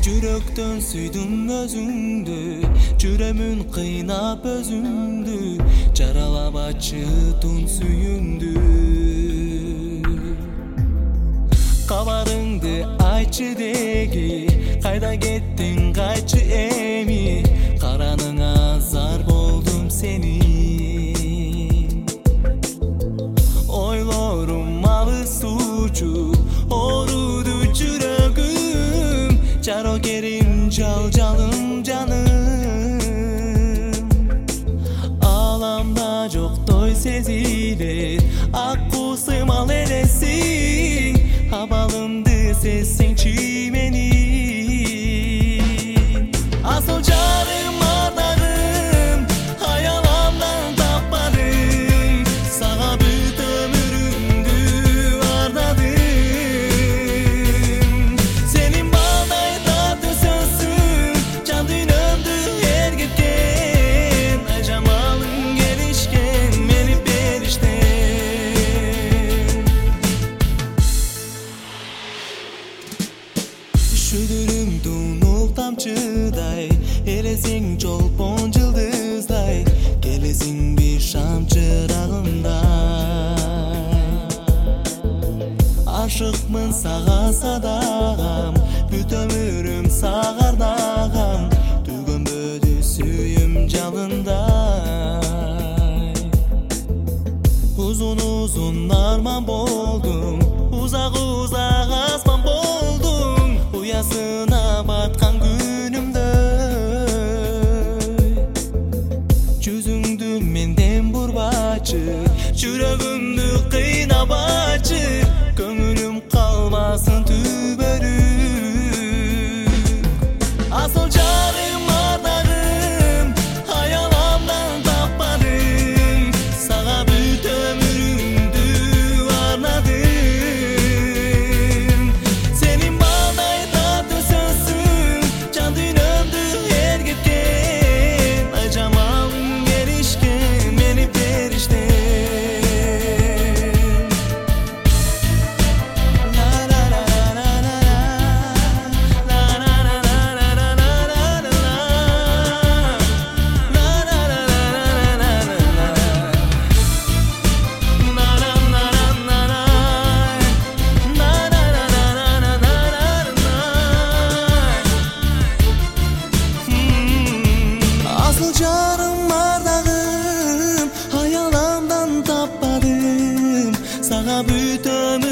Жүрөктөн сүйдүм өзүңдү, жүрөмүн кыйнап өзүңдү, жаралап ачытын сүйүңдү. Кабарыңды айтчы деги, кайда кеттиң кайтчы эми, караныңа зар болдум сени. Ойлорум алыс учуп, ооруду жүрөгүм, жарокерим жалжалым жаным. Аламда жоктой сезилет, акку сымал элесиң, абалымды сезсеңчи мени. Асыл жарым ардагым, аяламдан таппадым, сага бүт өмүрүмдү ардадым. Сенин балдай таттуу сөзсүң, жан дүйнөмдү эргиткен, ай жамалың келишкен мени бериштен. Шүдүрүңдүн ул тамчыдай, элесиң жолпон жылдыздай, келесиң бир шам чырагымдай. Ашыкмын сага садагам, бүт өмүрүм сага ардагам, төгөнбөдү сүйүм жалындай. Узун арман болдум, узак аспан болдум, уясына баткан күнүмдөй. Жүзүңдү менден бурбачы, жүрөгүмдү кыйнабачы, көңүлүм калбасын түбөлүк. Асыл жарым ардагым, аяламдан таппадым, сага бүт өмүрүмдү арнадым. Сенин балдай таттуу сөзсүң, жан дүйнөмдү эргиткен, ай жамалың келишкен мени бериштен. Asıl жарым ардагым, аяламдан таппадым, сага бүт өмүрүмдү